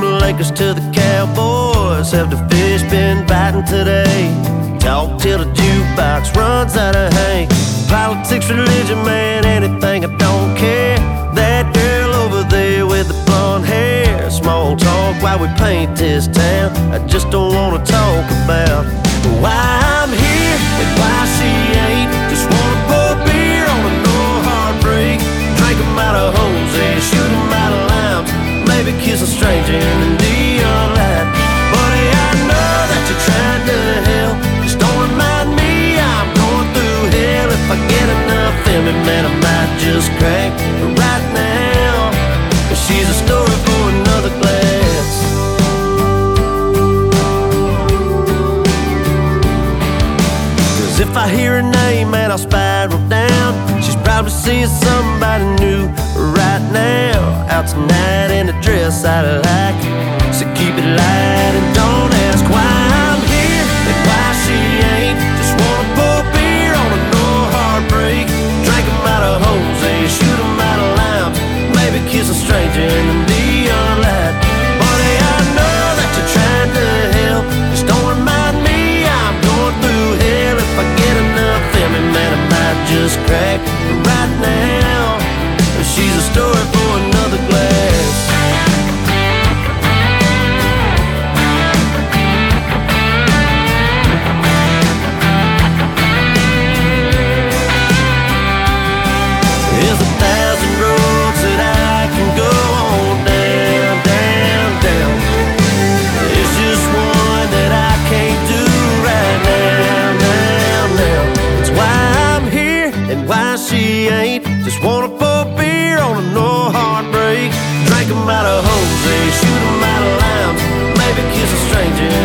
From the Lakers to the Cowboys, have the fish been biting today? Talk till the jukebox runs out of Hank. Politics, religion, man, anything, I don't care. That girl over there with the blonde hair. Small talk while we paint this town. I just don't wanna talk about why I'm here and why she ain't. Just wanna pour beer on a no heartbreak. Drink 'em out of Jose, shoot 'em out of limes. Maybe kiss a stranger in the neon light. Buddy, I know that you're trying to help. Just don't remind me I'm going through hell. If I get enough in me, man, I might just crack. But right now, she's a story for another glass. Cause if I hear her name, man, I'll spiral down. She's probably seeing somebody new right now. Out tonight in a dress I like. So keep it light and don't ask why I'm here and why she ain't. Just wanna pour beer on a no heartbreak. Drink 'em out of Jose, shoot 'em out of limes. Maybe kiss a stranger in the neon light. Buddy, I know that you're trying to help. Just don't remind me I'm going through hell. If I get enough in me, man, I might just crack. But right now, she's a story for another glass. There's 1,000 roads that I can go on down, down, down. There's just one that I can't do right now, now, now. It's why I'm here and why she ain't. Just wanna pour beer on a no heartbreak. Drink 'em out of Jose, shoot 'em out of limes. Maybe kiss a stranger